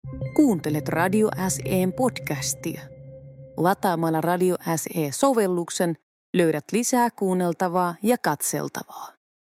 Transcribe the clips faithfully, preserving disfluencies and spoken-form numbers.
Kuuntelet Radio S E:n podcastia. Lataamalla Radio S E-sovelluksen löydät lisää kuunneltavaa ja katseltavaa.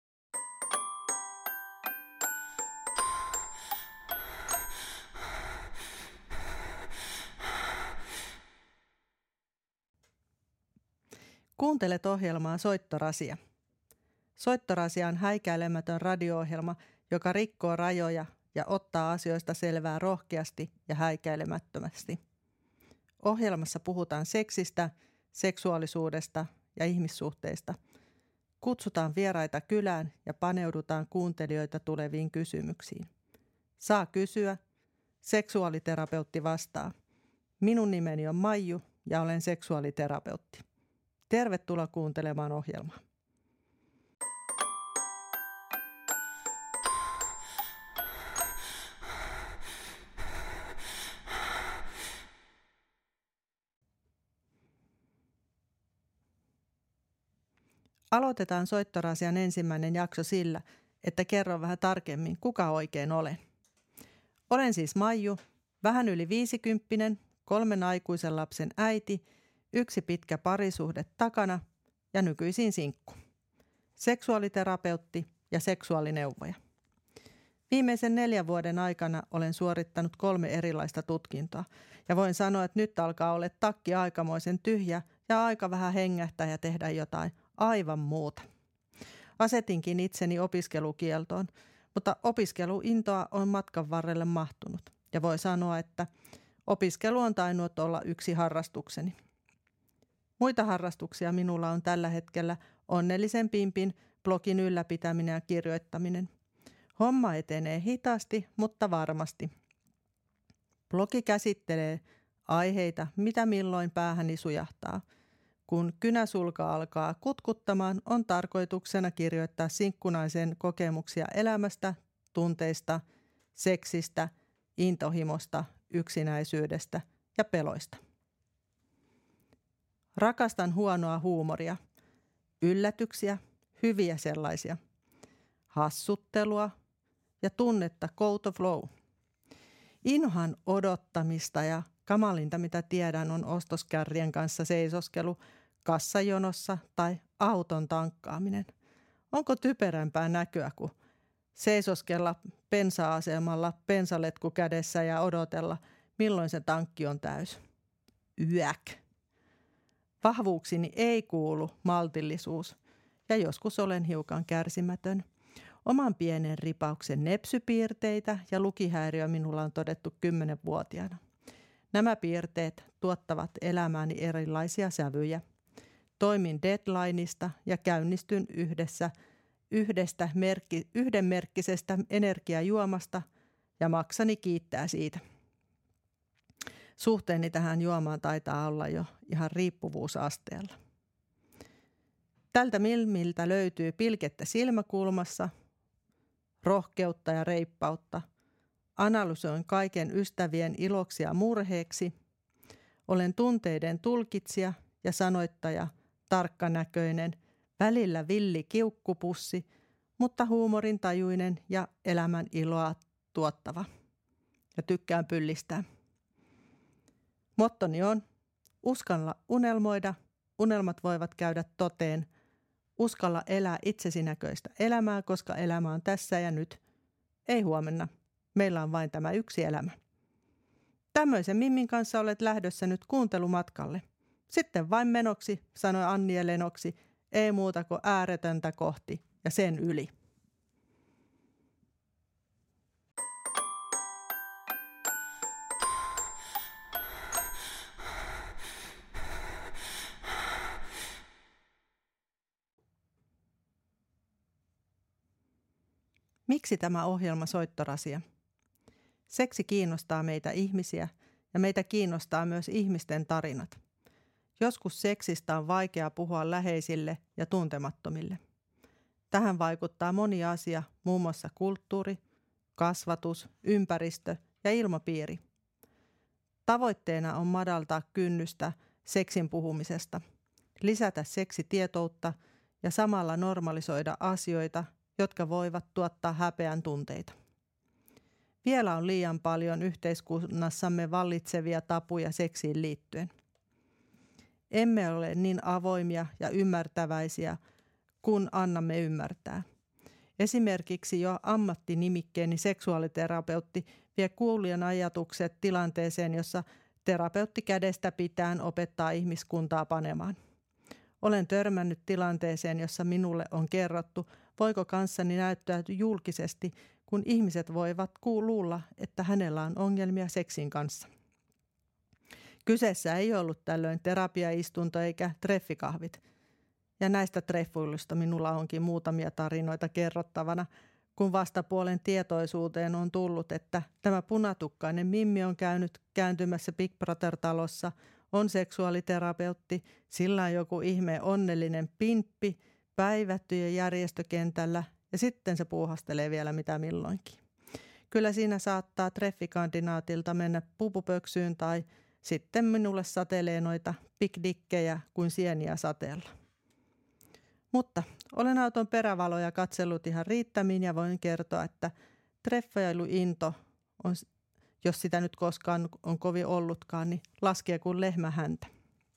Kuuntelet ohjelmaa Soittorasia. Soittorasia on häikäilemätön radio-ohjelma, joka rikkoo rajoja ja ottaa asioista selvää rohkeasti ja häikäilemättömästi. Ohjelmassa puhutaan seksistä, seksuaalisuudesta ja ihmissuhteista. Kutsutaan vieraita kylään ja paneudutaan kuuntelijoita tuleviin kysymyksiin. Saa kysyä. Seksuaaliterapeutti vastaa. Minun nimeni on Maiju ja olen seksuaaliterapeutti. Tervetuloa kuuntelemaan ohjelmaa. Aloitetaan Soittorasian ensimmäinen jakso sillä, että kerron vähän tarkemmin, kuka oikein olen. Olen siis Maiju, vähän yli viisikymppinen, kolmen aikuisen lapsen äiti, yksi pitkä parisuhde takana ja nykyisin sinkku. Seksuaaliterapeutti ja seksuaalineuvoja. Viimeisen neljän vuoden aikana olen suorittanut kolme erilaista tutkintoa ja voin sanoa, että nyt alkaa olla takki aikamoisen tyhjä ja aika vähän hengähtää ja tehdä jotain aivan muuta. Asetinkin itseni opiskelukieltoon, mutta opiskeluintoa on matkan varrelle mahtunut ja voi sanoa, että opiskelu on tainnut olla yksi harrastukseni. Muita harrastuksia minulla on tällä hetkellä onnellisen pimpin blogin ylläpitäminen ja kirjoittaminen. Homma etenee hitaasti, mutta varmasti. Blogi käsittelee aiheita, mitä milloin päähäni sujahtaa. Kun kynäsulka alkaa kutkuttamaan, on tarkoituksena kirjoittaa sinkkunaisen kokemuksia elämästä, tunteista, seksistä, intohimosta, yksinäisyydestä ja peloista. Rakastan huonoa huumoria, yllätyksiä, hyviä sellaisia, hassuttelua ja tunnetta go to flow. Inhoan odottamista ja kamalinta, mitä tiedän, on ostoskärrien kanssa seisoskelu kassajonossa tai auton tankkaaminen. Onko typerämpää näkyä kuin seisoskella bensa-asemalla bensaletku kädessä ja odotella, milloin se tankki on täys? Yäk. Vahvuuksini ei kuulu maltillisuus ja joskus olen hiukan kärsimätön. Oman pienen ripauksen nepsypiirteitä ja lukihäiriö minulla on todettu kymmenvuotiaana. Nämä piirteet tuottavat elämääni erilaisia sävyjä. Toimin deadlineista ja käynnistyn yhdessä yhdestä merkki, yhdenmerkkisestä energiajuomasta ja maksani kiittää siitä. Suhteeni tähän juomaan taitaa olla jo ihan riippuvuusasteella. Tältä milmiltä löytyy pilkettä silmäkulmassa, rohkeutta ja reippautta. Analysoin kaiken ystävien iloksi ja murheeksi. Olen tunteiden tulkitsija ja sanoittaja, tarkkanäköinen, välillä villi kiukkupussi, mutta huumorin tajuinen ja elämän iloa tuottava. Ja tykkään pyllistää. Mottoni on, uskalla unelmoida, unelmat voivat käydä toteen. Uskalla elää itsesi näköistä elämää, koska elämä on tässä ja nyt. Ei huomenna. Meillä on vain tämä yksi elämä. Tämmöisen Mimmin kanssa olet lähdössä nyt kuuntelumatkalle. Sitten vain menoksi, sanoi Annie Lenoksi, ei muuta kuin ääretöntä kohti ja sen yli. Miksi tämä ohjelma Soittorasia? Seksi kiinnostaa meitä ihmisiä ja meitä kiinnostaa myös ihmisten tarinat. Joskus seksistä on vaikea puhua läheisille ja tuntemattomille. Tähän vaikuttaa moni asia, muun muassa kulttuuri, kasvatus, ympäristö ja ilmapiiri. Tavoitteena on madaltaa kynnystä seksin puhumisesta, lisätä seksitietoutta ja samalla normalisoida asioita, jotka voivat tuottaa häpeän tunteita. Vielä on liian paljon yhteiskunnassamme vallitsevia tabuja seksiin liittyen. Emme ole niin avoimia ja ymmärtäväisiä, kun annamme ymmärtää. Esimerkiksi jo ammattinimikkeeni seksuaaliterapeutti vie kuulijan ajatukset tilanteeseen, jossa terapeutti kädestä pitäen opettaa ihmiskuntaa panemaan. Olen törmännyt tilanteeseen, jossa minulle on kerrottu, voiko kanssani näyttäytyä julkisesti, kun ihmiset voivat luulla, että hänellä on ongelmia seksin kanssa. Kyseessä ei ollut tällöin terapiaistunto eikä treffikahvit. Ja näistä treffuiluista minulla onkin muutamia tarinoita kerrottavana, kun vastapuolen tietoisuuteen on tullut, että tämä punatukkainen Mimmi on käynyt kääntymässä Big Brother-talossa, on seksuaaliterapeutti, sillä on joku ihme onnellinen pimppi, päivättyjä järjestökentällä ja sitten se puuhastelee vielä mitä milloinkin. Kyllä siinä saattaa treffikandinaatilta mennä pupupöksyyn tai sitten minulle satelee noita pikdikkejä kuin sieniä sateella. Mutta olen auton perävaloja katsellut ihan riittämiin ja voin kertoa, että treffailuinto, on, jos sitä nyt koskaan on kovin ollutkaan, niin laskee kuin lehmä häntä.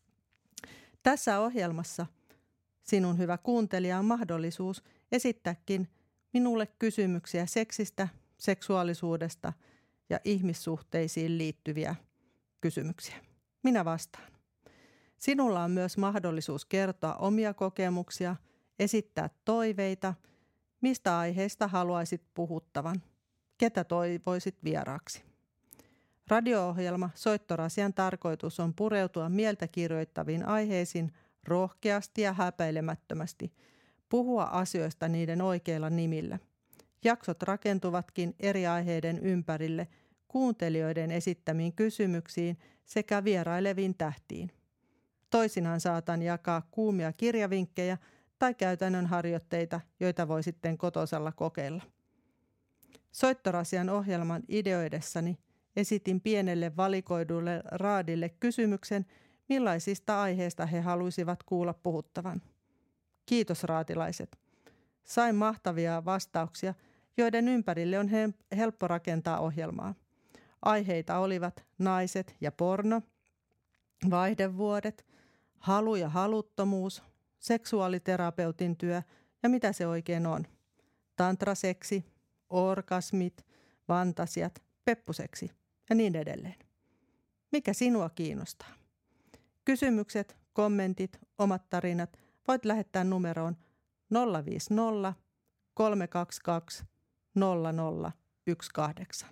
Tässä ohjelmassa sinun hyvä kuuntelija on mahdollisuus esittääkin minulle kysymyksiä seksistä, seksuaalisuudesta ja ihmissuhteisiin liittyviä kysymyksiä. Minä vastaan. Sinulla on myös mahdollisuus kertoa omia kokemuksia, esittää toiveita, mistä aiheesta haluaisit puhuttavan, ketä toivoisit vieraaksi. Radio-ohjelma Soittorasian tarkoitus on pureutua mieltä kirjoittaviin aiheisiin rohkeasti ja häpeilemättömästi, puhua asioista niiden oikeilla nimillä. Jaksot rakentuvatkin eri aiheiden ympärille, kuuntelijoiden esittämiin kysymyksiin sekä vieraileviin tähtiin. Toisinaan saatan jakaa kuumia kirjavinkkejä tai käytännön harjoitteita, joita voi sitten kotosalla kokeilla. Soittorasian ohjelman ideoidessani esitin pienelle valikoidulle raadille kysymyksen, millaisista aiheista he haluaisivat kuulla puhuttavan. Kiitos raatilaiset. Sain mahtavia vastauksia, joiden ympärille on helppo rakentaa ohjelmaa. Aiheita olivat naiset ja porno, vaihdevuodet, halu ja haluttomuus, seksuaaliterapeutin työ ja mitä se oikein on. Tantraseksi, orgasmit, fantasiat, peppuseksi ja niin edelleen. Mikä sinua kiinnostaa? Kysymykset, kommentit, omat tarinat voit lähettää numeroon nolla viisi nolla kolme kaksi kaksi nolla nolla yksi kahdeksan.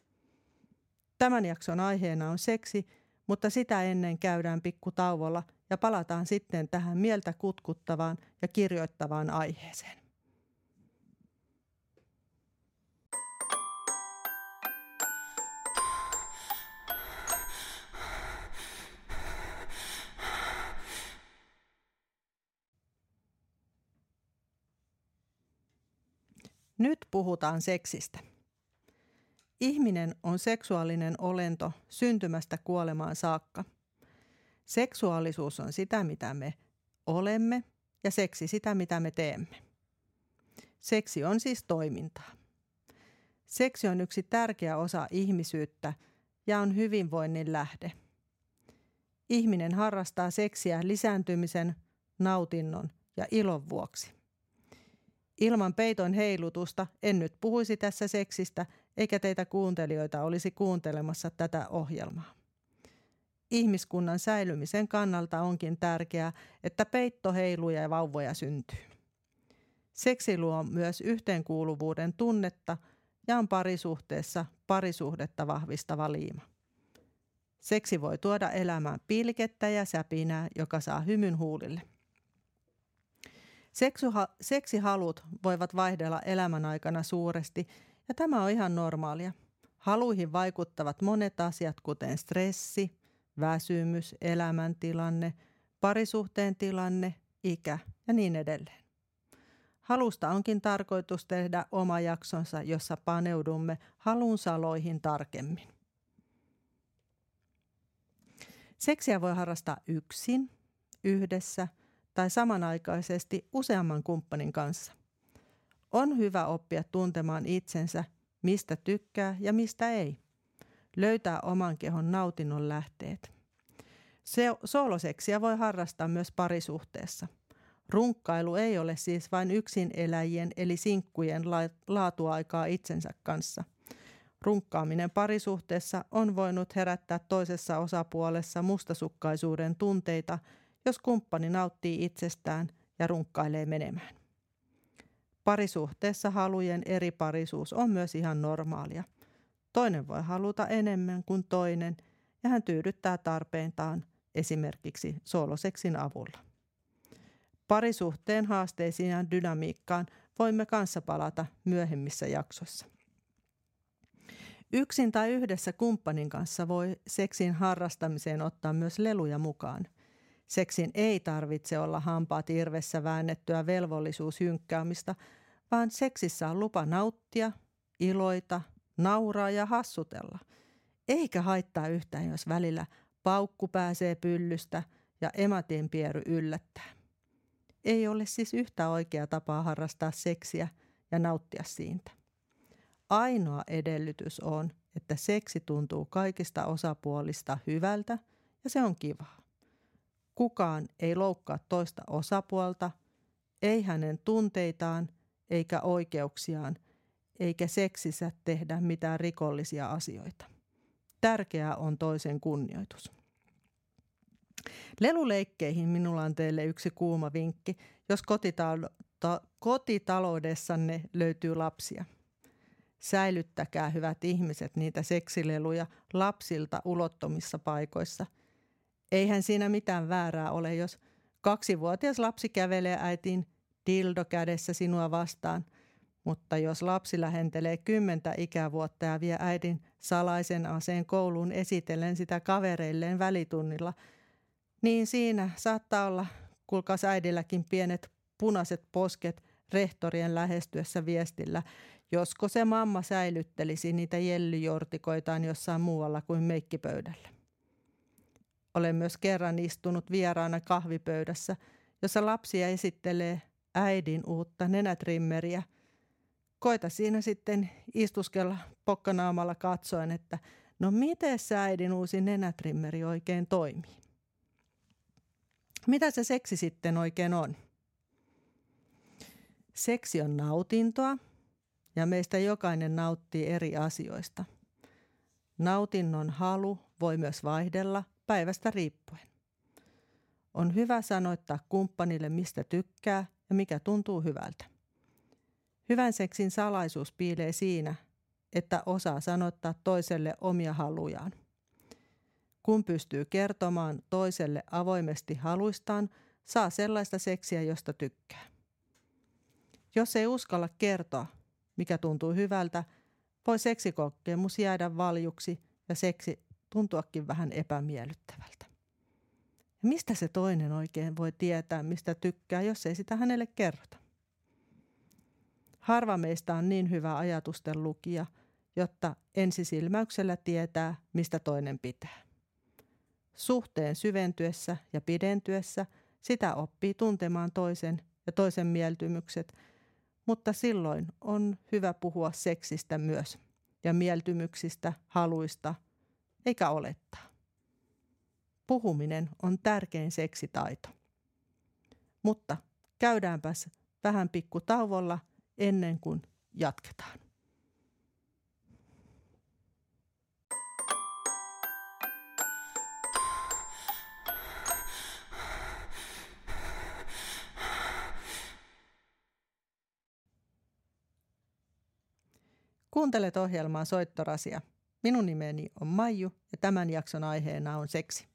Tämän jakson aiheena on seksi, mutta sitä ennen käydään pikku tauolla ja palataan sitten tähän mieltä kutkuttavaan ja kirjoittavaan aiheeseen. Nyt puhutaan seksistä. Ihminen on seksuaalinen olento syntymästä kuolemaan saakka. Seksuaalisuus on sitä, mitä me olemme, ja seksi sitä, mitä me teemme. Seksi on siis toimintaa. Seksi on yksi tärkeä osa ihmisyyttä ja on hyvinvoinnin lähde. Ihminen harrastaa seksiä lisääntymisen, nautinnon ja ilon vuoksi. Ilman peiton heilutusta en nyt puhuisi tässä seksistä, eikä teitä kuuntelijoita olisi kuuntelemassa tätä ohjelmaa. Ihmiskunnan säilymisen kannalta onkin tärkeää, että peitto heiluu ja vauvoja syntyy. Seksi luo myös yhteenkuuluvuuden tunnetta ja on parisuhteessa parisuhdetta vahvistava liima. Seksi voi tuoda elämään pilkettä ja säpinää, joka saa hymyn huulille. Seksuha- seksihalut voivat vaihdella elämän aikana suuresti, ja tämä on ihan normaalia. Haluihin vaikuttavat monet asiat, kuten stressi, väsymys, elämäntilanne, parisuhteen tilanne, ikä ja niin edelleen. Halusta onkin tarkoitus tehdä oma jaksonsa, jossa paneudumme halun saloihin tarkemmin. Seksiä voi harrastaa yksin, yhdessä tai samanaikaisesti useamman kumppanin kanssa. On hyvä oppia tuntemaan itsensä, mistä tykkää ja mistä ei. Löytää oman kehon nautinnon lähteet. Se, sooloseksiä voi harrastaa myös parisuhteessa. Runkkailu ei ole siis vain yksin eläjien eli sinkkujen la- laatuaikaa itsensä kanssa. Runkkaaminen parisuhteessa on voinut herättää toisessa osapuolessa mustasukkaisuuden tunteita, jos kumppani nauttii itsestään ja runkkailee menemään. Parisuhteessa halujen eri parisuus on myös ihan normaalia. Toinen voi haluta enemmän kuin toinen ja hän tyydyttää tarpeitaan esimerkiksi sooloseksin avulla. Parisuhteen haasteisiin ja dynamiikkaan voimme kanssa palata myöhemmissä jaksoissa. Yksin tai yhdessä kumppanin kanssa voi seksin harrastamiseen ottaa myös leluja mukaan. Seksin ei tarvitse olla hampaat irvessä väännettyä velvollisuusjynkkäämistä, vaan seksissä on lupa nauttia, iloita, nauraa ja hassutella. Eikä haittaa yhtään, jos välillä paukku pääsee pyllystä ja ematinpiery yllättää. Ei ole siis yhtä oikea tapaa harrastaa seksiä ja nauttia siitä. Ainoa edellytys on, että seksi tuntuu kaikista osapuolista hyvältä ja se on kivaa. Kukaan ei loukkaa toista osapuolta, ei hänen tunteitaan eikä oikeuksiaan, eikä seksissä tehdä mitään rikollisia asioita. Tärkeää on toisen kunnioitus. Leluleikkeihin minulla on teille yksi kuuma vinkki, jos kotitalo- ta- kotitaloudessanne löytyy lapsia. Säilyttäkää, hyvät ihmiset, niitä seksileluja lapsilta ulottomissa paikoissa. Eihän siinä mitään väärää ole, jos kaksivuotias lapsi kävelee äitin dildo kädessä sinua vastaan, mutta jos lapsi lähentelee kymmentä ikävuotta ja vie äidin salaisen aseen kouluun esitellen sitä kavereilleen välitunnilla, niin siinä saattaa olla, kuulkaas äidilläkin pienet punaiset posket rehtorien lähestyessä viestillä, josko se mamma säilyttelisi niitä jellyjortikoitaan jossain muualla kuin meikkipöydällä. Olen myös kerran istunut vieraana kahvipöydässä, jossa lapsia esittelee äidin uutta nenätrimmeriä. Koita siinä sitten istuskella pokkanaamalla katsoen, että no miten se äidin uusi nenätrimmeri oikein toimii? Mitä se seksi sitten oikein on? Seksi on nautintoa ja meistä jokainen nauttii eri asioista. Nautinnon halu voi myös vaihdella päivästä riippuen. On hyvä sanoittaa kumppanille, mistä tykkää ja mikä tuntuu hyvältä. Hyvän seksin salaisuus piilee siinä, että osaa sanoittaa toiselle omia halujaan. Kun pystyy kertomaan toiselle avoimesti haluistaan, saa sellaista seksiä, josta tykkää. Jos ei uskalla kertoa, mikä tuntuu hyvältä, voi seksikokemus jäädä valjuksi ja seksi tuntuakin vähän epämiellyttävältä. Ja mistä se toinen oikein voi tietää, mistä tykkää, jos ei sitä hänelle kerrota? Harva meistä on niin hyvä ajatusten lukija, jotta ensisilmäyksellä tietää, mistä toinen pitää. Suhteen syventyessä ja pidentyessä sitä oppii tuntemaan toisen ja toisen mieltymykset, mutta silloin on hyvä puhua seksistä myös ja mieltymyksistä, haluista, eikä olettaa. Puhuminen on tärkein seksitaito. Mutta käydäänpäs vähän pikku tauolla ennen kuin jatketaan. Kuuntelet ohjelmaa Soittorasia. Minun nimeni on Maiju ja tämän jakson aiheena on seksi.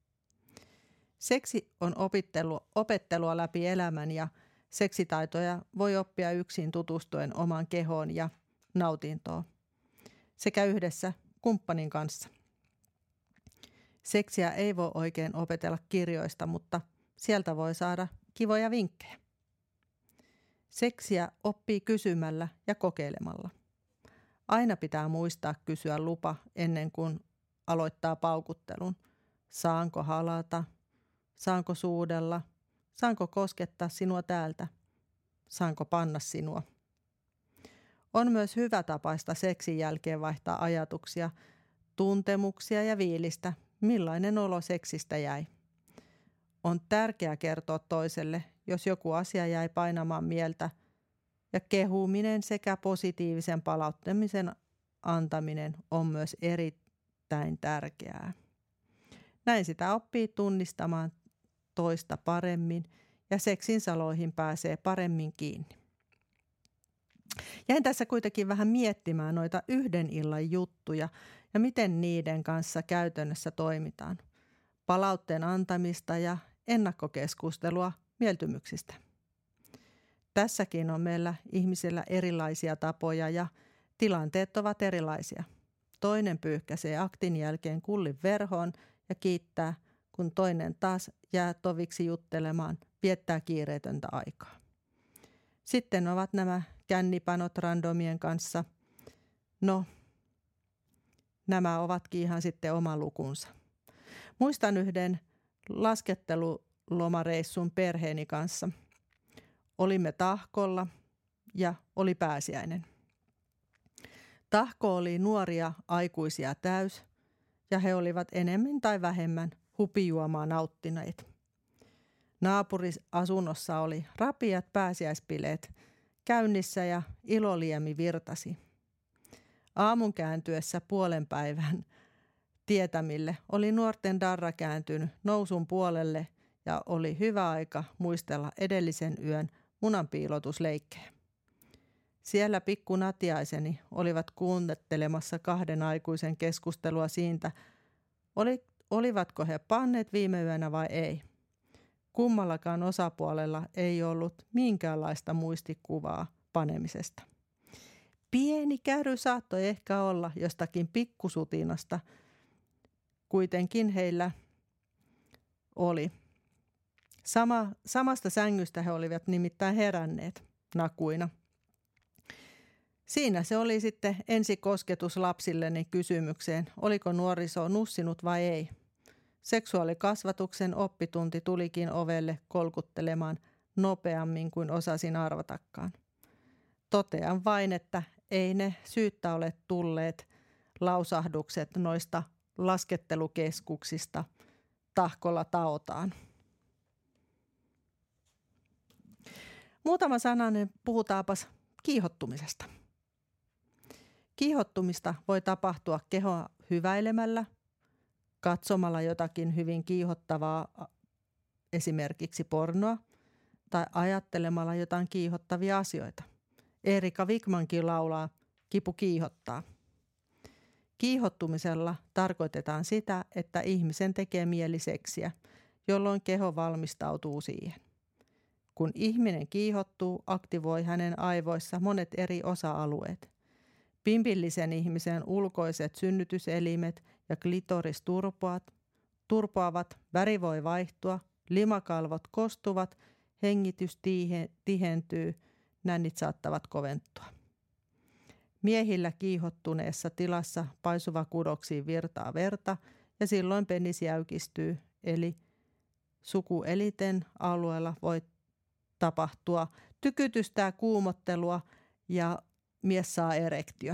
Seksi on opittelu, opettelua läpi elämän ja seksitaitoja voi oppia yksin tutustuen omaan kehoon ja nautintoon sekä yhdessä kumppanin kanssa. Seksiä ei voi oikein opetella kirjoista, mutta sieltä voi saada kivoja vinkkejä. Seksiä oppii kysymällä ja kokeilemalla. Aina pitää muistaa kysyä lupa ennen kuin aloittaa paukuttelun. Saanko halata? Saanko suudella? Saanko koskettaa sinua täältä? Saanko panna sinua? On myös hyvä tapaista seksin jälkeen vaihtaa ajatuksia, tuntemuksia ja viilistä, millainen olo seksistä jäi. On tärkeää kertoa toiselle, jos joku asia jäi painamaan mieltä, ja kehuminen sekä positiivisen palauttamisen antaminen on myös erittäin tärkeää. Näin sitä oppii tunnistamaan toista paremmin ja seksin saloihin pääsee paremmin kiinni. Jäin tässä kuitenkin vähän miettimään noita yhden illan juttuja ja miten niiden kanssa käytännössä toimitaan. Palautteen antamista ja ennakkokeskustelua mieltymyksistä. Tässäkin on meillä ihmisillä erilaisia tapoja ja tilanteet ovat erilaisia. Toinen pyyhkäisee aktin jälkeen kullin verhoon ja kiittää, kun toinen taas jää toviksi juttelemaan, viettää kiireetöntä aikaa. Sitten ovat nämä kännipanot randomien kanssa. No, nämä ovatkin ihan sitten oma lukunsa. Muistan yhden laskettelulomareissun perheeni kanssa. Olimme Tahkolla ja oli pääsiäinen. Tahko oli nuoria aikuisia täys ja he olivat enemmän tai vähemmän hupijuomaa nauttineet. Naapuriasunnossa oli rapiat pääsiäispileet käynnissä ja iloliemi virtasi. Aamun kääntyessä puolen päivän tietämille oli nuorten darra kääntynyt nousun puolelle ja oli hyvä aika muistella edellisen yön munanpiilotusleikkejä. Siellä pikku natiaiseni olivat kuuntelemassa kahden aikuisen keskustelua siitä, oli, olivatko he panneet viime yönä vai ei. Kummallakaan osapuolella ei ollut minkäänlaista muistikuvaa panemisesta. Pieni käry saattoi ehkä olla jostakin pikkusutinasta, kuitenkin heillä oli. Sama, samasta sängystä he olivat nimittäin heränneet nakuina. Siinä se oli sitten ensikosketus lapsilleni kysymykseen, oliko nuoriso nussinut vai ei. Seksuaalikasvatuksen oppitunti tulikin ovelle kolkuttelemaan nopeammin kuin osasin arvatakaan. Totean vain, että ei ne syyttä ole tulleet lausahdukset noista laskettelukeskuksista Tahkolla taotaan. Muutama sananen puhutaanpas kiihottumisesta. Kiihottumista voi tapahtua kehoa hyväilemällä, katsomalla jotakin hyvin kiihottavaa, esimerkiksi pornoa, tai ajattelemalla jotain kiihottavia asioita. Erika Wigmankin laulaa "Kipu kiihottaa". Kiihottumisella tarkoitetaan sitä, että ihmisen tekee mieli seksiä, jolloin keho valmistautuu siihen. Kun ihminen kiihottuu, aktivoi hänen aivoissa monet eri osa-alueet. Pimpillisen ihmisen ulkoiset synnytyselimet ja klitoris turpoavat, turpoavat, väri voi vaihtua, limakalvot kostuvat, hengitys tihe, tihentyy, nännit saattavat koventua. Miehillä kiihottuneessa tilassa paisuva kudoksiin virtaa verta ja silloin penis jäykistyy, eli sukuelinten alueella voi tapahtua tykytystä ja kuumottelua ja mies saa erektion.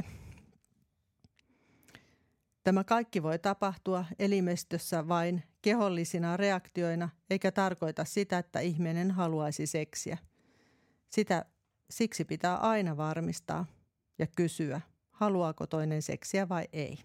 Tämä kaikki voi tapahtua elimistössä vain kehollisina reaktioina, eikä tarkoita sitä, että ihminen haluaisi seksiä. Sitä siksi pitää aina varmistaa ja kysyä, haluaako toinen seksiä vai ei.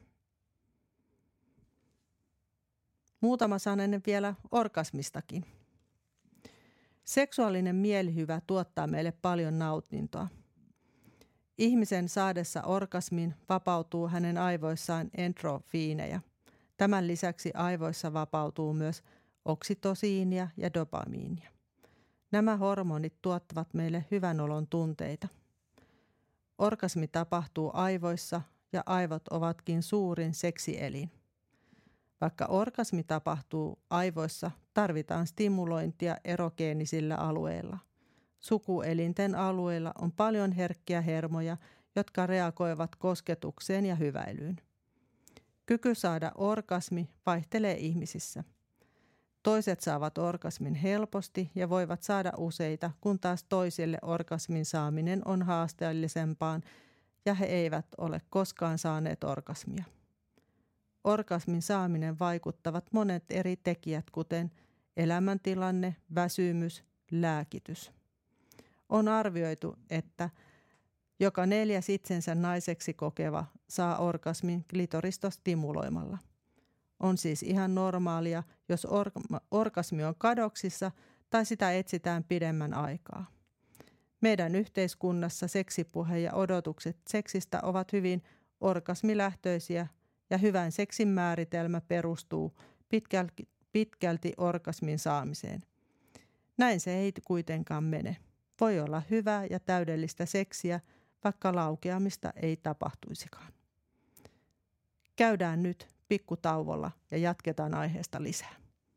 Muutama sananen vielä orgasmistakin. Seksuaalinen mielihyvä tuottaa meille paljon nautintoa. Ihmisen saadessa orgasmin vapautuu hänen aivoissaan endorfiineja. Tämän lisäksi aivoissa vapautuu myös oksitosiinia ja dopamiinia. Nämä hormonit tuottavat meille hyvän olon tunteita. Orgasmi tapahtuu aivoissa ja aivot ovatkin suurin seksielin. Vaikka orgasmi tapahtuu aivoissa, tarvitaan stimulointia erogeenisillä alueilla. Sukuelinten alueilla on paljon herkkiä hermoja, jotka reagoivat kosketukseen ja hyväilyyn. Kyky saada orgasmi vaihtelee ihmisissä. Toiset saavat orgasmin helposti ja voivat saada useita, kun taas toisille orgasmin saaminen on haasteellisempaa ja he eivät ole koskaan saaneet orgasmia. Orgasmin saaminen vaikuttavat monet eri tekijät, kuten elämäntilanne, väsymys, lääkitys. On arvioitu, että joka neljäs itsensä naiseksi kokeva saa orgasmin klitorista stimuloimalla. On siis ihan normaalia, jos orga- orgasmi on kadoksissa tai sitä etsitään pidemmän aikaa. Meidän yhteiskunnassa seksipuhe ja odotukset seksistä ovat hyvin orgasmilähtöisiä ja hyvän seksin määritelmä perustuu pitkälti, pitkälti orgasmin saamiseen. Näin se ei kuitenkaan mene. Voi olla hyvää ja täydellistä seksiä, vaikka laukeamista ei tapahtuisikaan. Käydään nyt pikkutauolla ja jatketaan aiheesta lisää.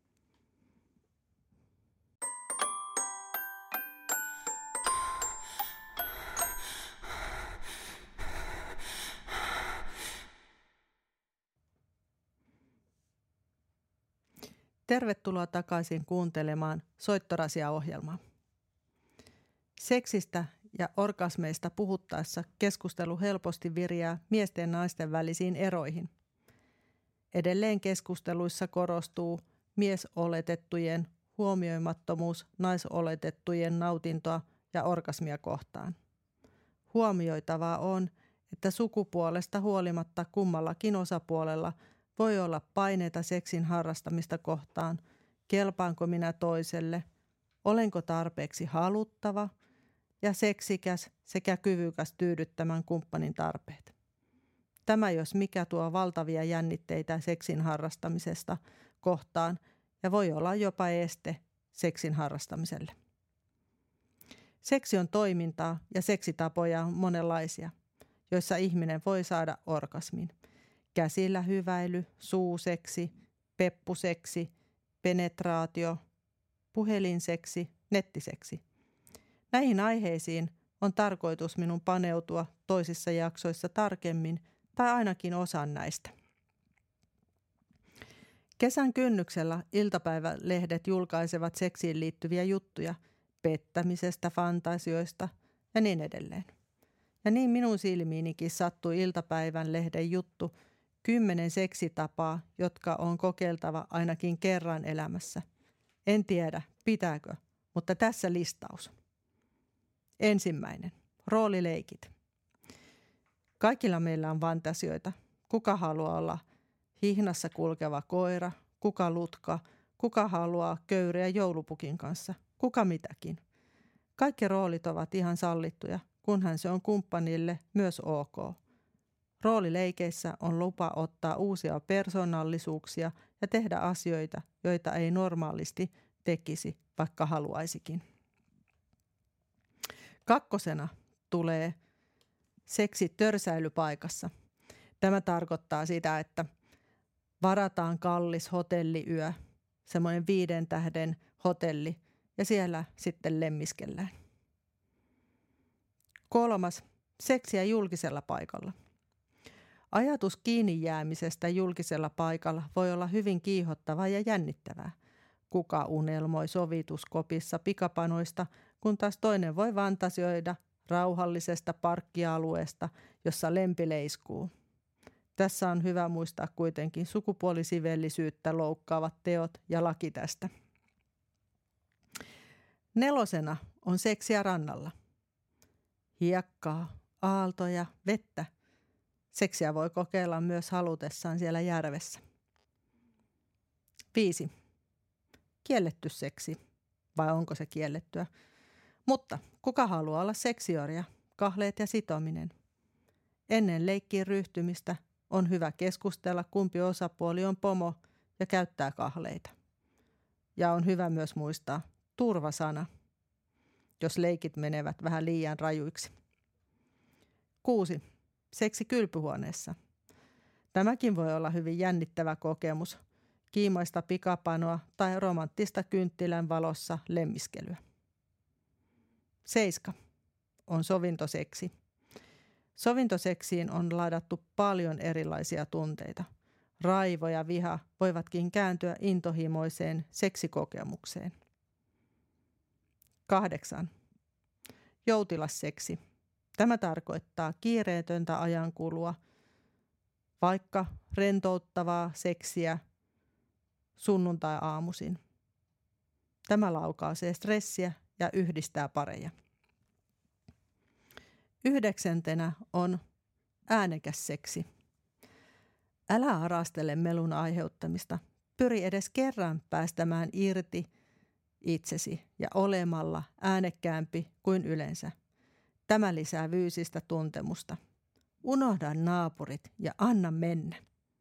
Tervetuloa takaisin kuuntelemaan Soittorasia-ohjelmaa. Seksistä ja orgasmeista puhuttaessa keskustelu helposti viriää miesten ja naisten välisiin eroihin. Edelleen keskusteluissa korostuu miesoletettujen huomioimattomuus naisoletettujen nautintoa ja orgasmia kohtaan. Huomioitavaa on, että sukupuolesta huolimatta kummallakin osapuolella voi olla paineita seksin harrastamista kohtaan, kelpaanko minä toiselle, olenko tarpeeksi haluttava ja seksikäs sekä kyvykäs tyydyttämään kumppanin tarpeet. Tämä jos mikä tuo valtavia jännitteitä seksin harrastamisesta kohtaan ja voi olla jopa este seksin harrastamiselle. Seksi on toimintaa ja seksitapoja on monenlaisia, joissa ihminen voi saada orgasmin. Käsillä hyväily, suuseksi, peppuseksi, penetraatio, puhelinseksi, nettiseksi. Näihin aiheisiin on tarkoitus minun paneutua toisissa jaksoissa tarkemmin tai ainakin osan näistä. Kesän kynnyksellä iltapäivälehdet julkaisevat seksiin liittyviä juttuja pettämisestä, fantasioista ja niin edelleen. Ja niin minun silmiinikin sattui iltapäivän lehden juttu kymmenen seksitapaa, jotka on kokeiltava ainakin kerran elämässä. En tiedä, pitääkö, mutta tässä listaus. Ensimmäinen. Roolileikit. Kaikilla meillä on fantasioita. Kuka haluaa olla hihnassa kulkeva koira, kuka lutka, kuka haluaa köyriä joulupukin kanssa, kuka mitäkin. Kaikki roolit ovat ihan sallittuja, kunhan se on kumppanille myös ok. Roolileikeissä on lupa ottaa uusia persoonallisuuksia ja tehdä asioita, joita ei normaalisti tekisi, vaikka haluaisikin. Kakkosena tulee seksi törsäilypaikassa. Tämä tarkoittaa sitä, että varataan kallis hotelliyö, semmoinen viiden tähden hotelli, ja siellä sitten lemmiskellään. Kolmas, seksiä julkisella paikalla. Ajatus kiinni jäämisestä julkisella paikalla voi olla hyvin kiihottavaa ja jännittävää. Kuka unelmoi sovituskopissa pikapanoista, kun taas toinen voi fantasioida rauhallisesta parkkialueesta, jossa lempi leiskuu. Tässä on hyvä muistaa kuitenkin sukupuolisivellisyyttä loukkaavat teot ja laki tästä. Nelosena on seksiä rannalla. Hiekkaa, aaltoja, vettä. Seksiä voi kokeilla myös halutessaan siellä järvessä. Viisi. Kielletty seksi. Vai onko se kiellettyä? Mutta kuka haluaa olla seksiorja? Kahleet ja sitominen. Ennen leikkiin ryhtymistä on hyvä keskustella, kumpi osapuoli on pomo ja käyttää kahleita. Ja on hyvä myös muistaa turvasana, jos leikit menevät vähän liian rajuiksi. Kuusi. Seksi kylpyhuoneessa. Tämäkin voi olla hyvin jännittävä kokemus, kiimaista pikapanoa tai romanttista kynttilän valossa lemmiskelyä. Seiska on sovintoseksi. Sovintoseksiin on ladattu paljon erilaisia tunteita. Raivo ja viha voivatkin kääntyä intohimoiseen seksikokemukseen. Kahdeksan. Joutilasseksi. Tämä tarkoittaa kiireetöntä ajankulua, vaikka rentouttavaa seksiä sunnuntai-aamuisin. Tämä laukaisee stressiä ja yhdistää pareja. Yhdeksäntenä on äänekäs seksi. Älä arastele melun aiheuttamista. Pyri edes kerran päästämään irti itsesi ja olemalla äänekkäämpi kuin yleensä. Tämä lisää fyysistä tuntemusta. Unohda naapurit ja anna mennä.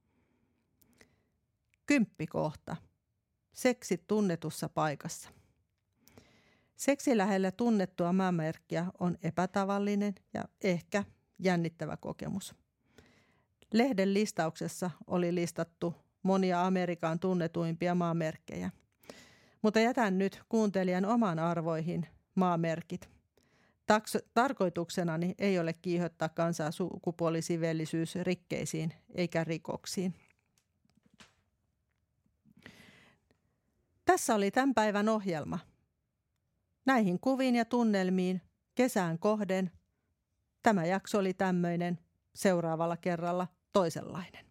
Kymppikohta. Seksi tunnetussa paikassa. Seksi lähellä tunnettua maamerkkiä on epätavallinen ja ehkä jännittävä kokemus. Lehden listauksessa oli listattu monia Amerikan tunnetuimpia maamerkkejä, mutta jätän nyt kuuntelijan oman arvoihin maamerkit. Taks- tarkoituksenani ei ole kiihottaa kansaa sukupuolisiveellisyysrikkeisiin eikä rikoksiin. Tässä oli tämän päivän ohjelma. Näihin kuviin ja tunnelmiin kesään kohden. Tämä jakso oli tämmöinen, seuraavalla kerralla toisenlainen.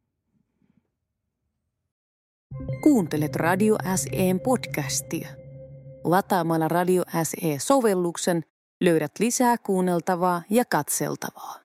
Kuuntelet Radio S E:n podcastia. Lataamalla Radio S E-sovelluksen löydät lisää kuunneltavaa ja katseltavaa.